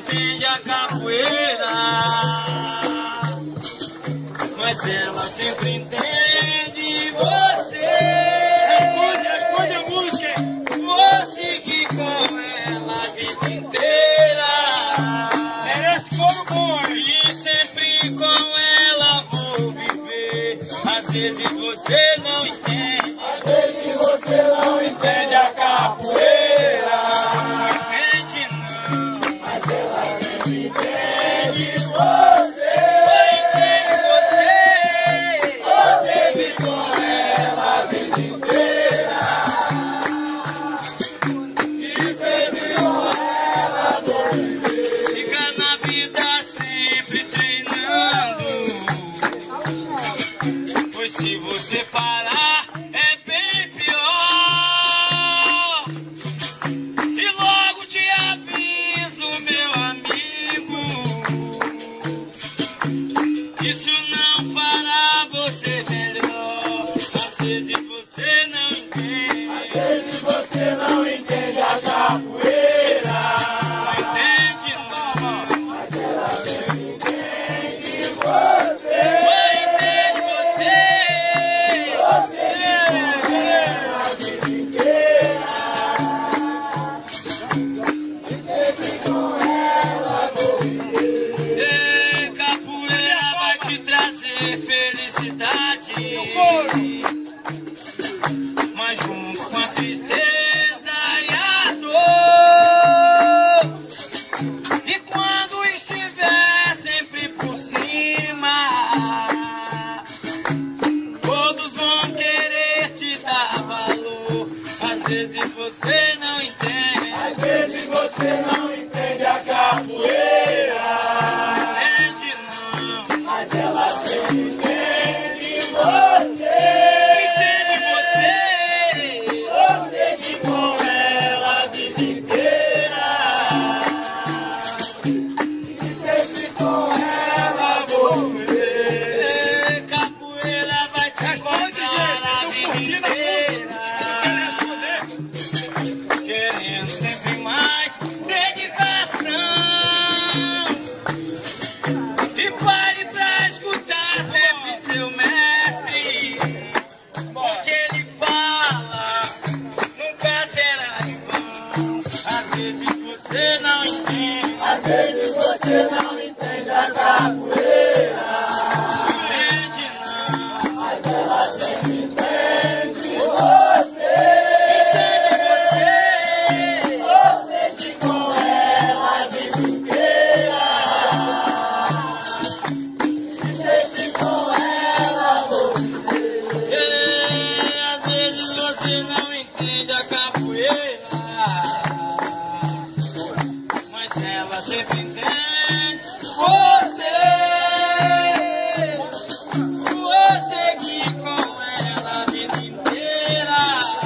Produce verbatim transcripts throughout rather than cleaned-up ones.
entende a capoeira, mas ela sempre entende você. Responde a música. Vou seguir com ela a vida inteira. Merece como bom, hein? E sempre com ela vou viver. Às vezes você não entende. Às vezes você não entende a capoeira. Não entende não. Mas ela sempre entende você. Entende você. Você vive com ela a vida inteira. E sempre com ela vou viver. Fica na vida sempre treinando. Pois se você parar é bem pior. E logo te aviso, meu amigo, isso não fará você melhor. Às vezes você não entende. Às vezes você não entende a capoeira. Não entende não. Mas ela sempre entende você. Não entende você. Você vive com ela a vida inteira. E sempre com ela vou viver. Ei, capoeira vai te trazer felicidade, mas junto com a tristeza e a dor. E quando estiver sempre por cima, todos vão querer te dar valor. Às vezes você não entende. Às vezes você não entende a capoeira. Entende não. Mas ela sempre entende você. Entende você. Você que com ela a vida inteira. E sempre com ela vou viver. Ei, capoeira vai te acordar a vida inteira, querendo sempre mais dedicação. E pare pra escutar sempre seu mestre, porque ele fala, nunca será em vão. Às vezes você não entende. Às vezes você não entende a capoeira. Entende não. Mas ela sempre entende você. Entende você. Você que com ela a vida inteira. E sempre com ela vou viver. Ei, às vezes você não entende a capoeira, mas ela sempre entende você. Vou seguir com ela a vida inteira,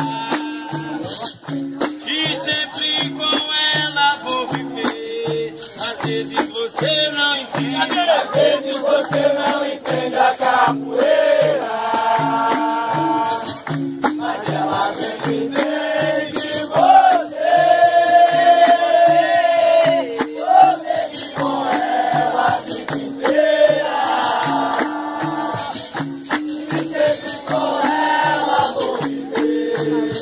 e sempre com ela vou viver. Às vezes você não entende. Às vezes você não entende a capoeira. Mas ela sempre entende você. Você que com ela a vida inteira. E sempre com ela vou viver.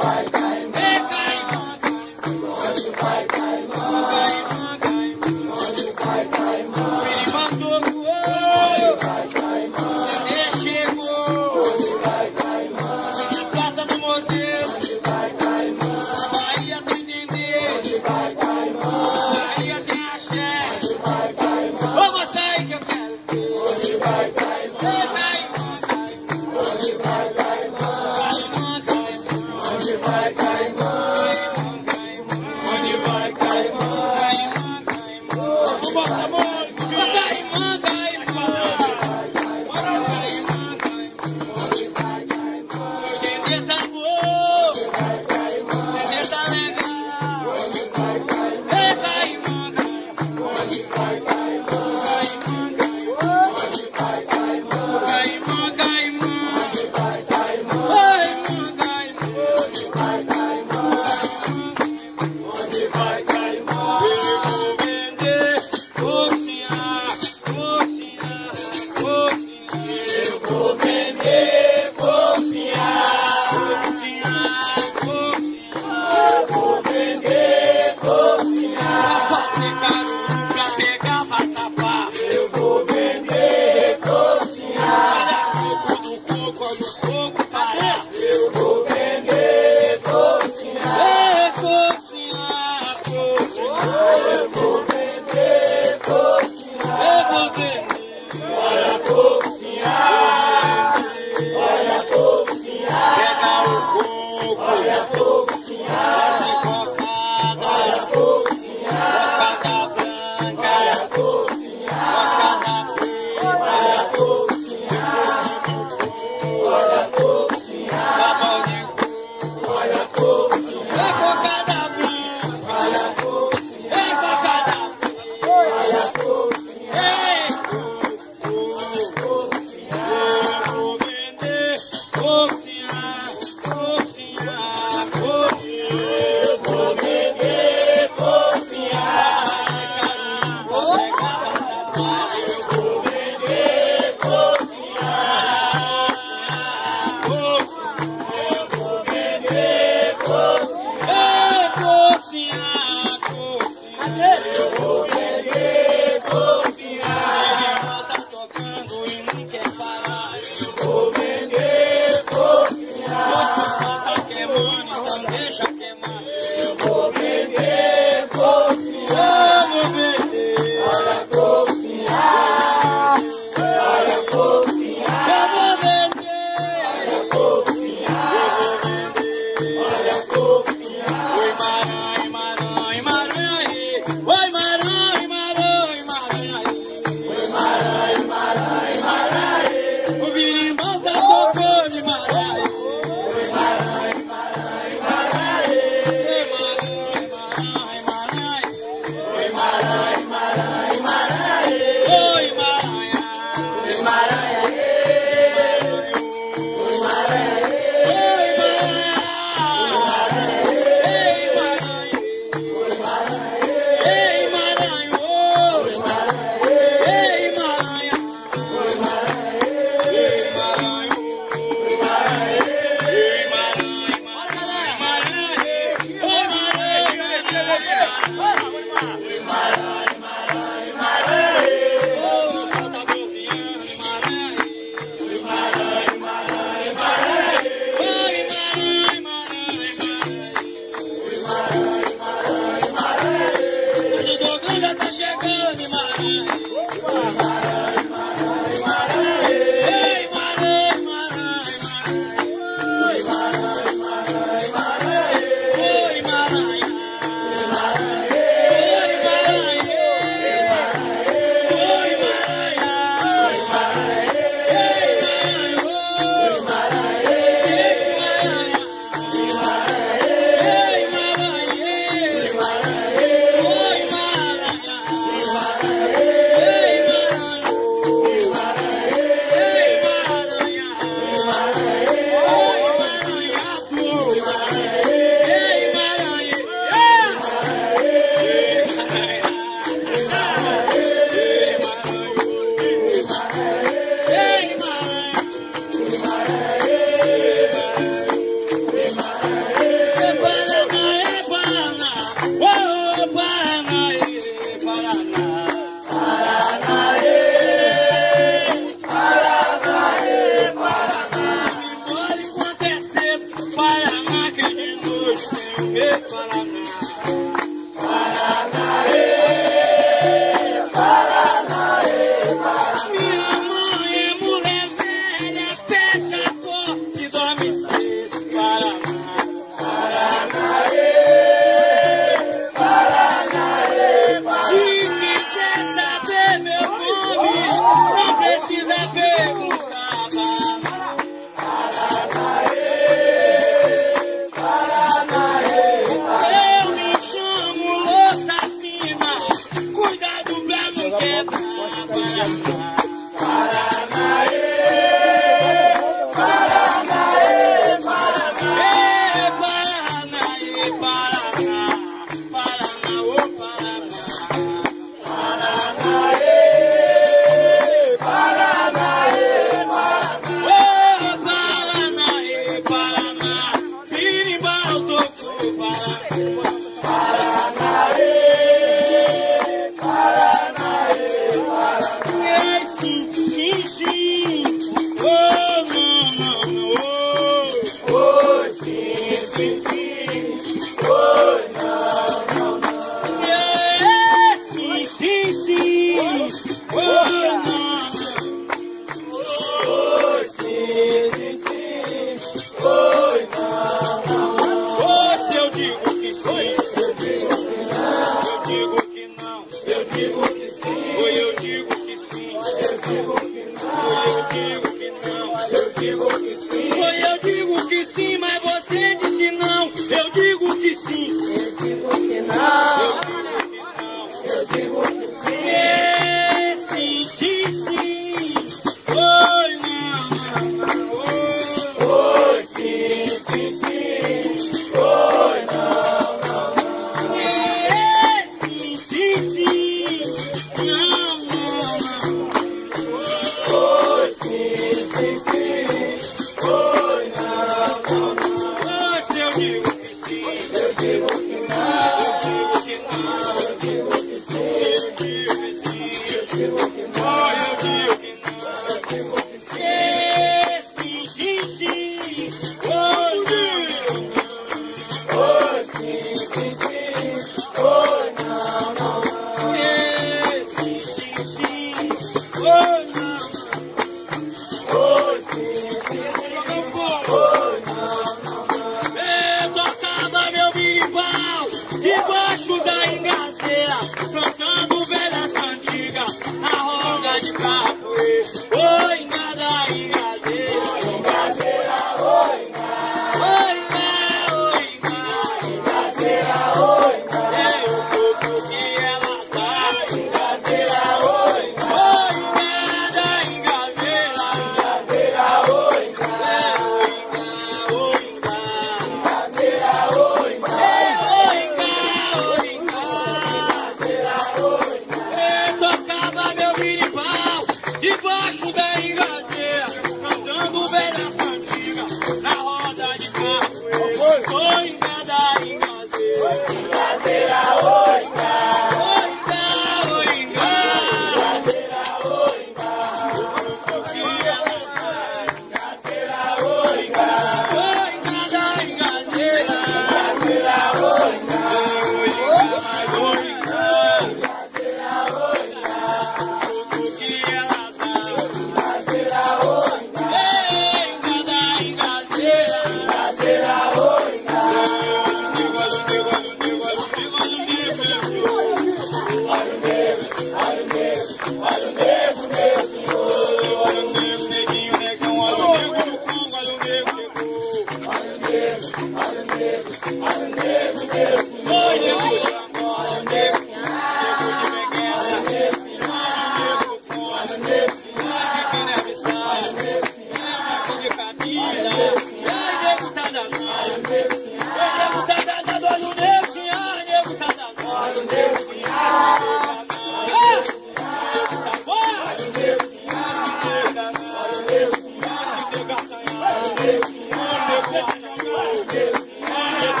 Deus,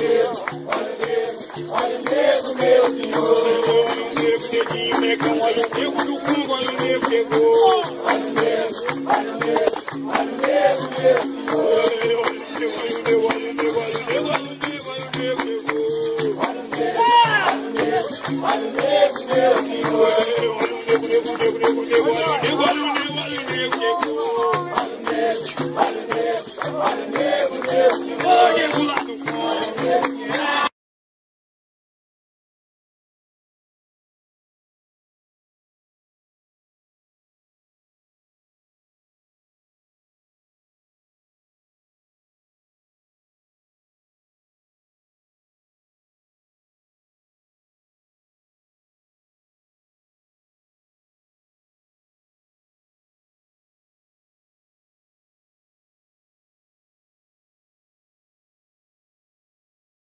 olha o nego, meu senhor. Olha o nego, dedinho, negão, olha o nego do Congo, olha o nego chegou. Olha o nego, olha o nego, olha o nego, meu senhor. Olha o nego, olha o nego, olha o nego, olha o nego, olha o nego, olha o nego chegou. Olha o nego, olha o nego, olha o nego, meu senhor.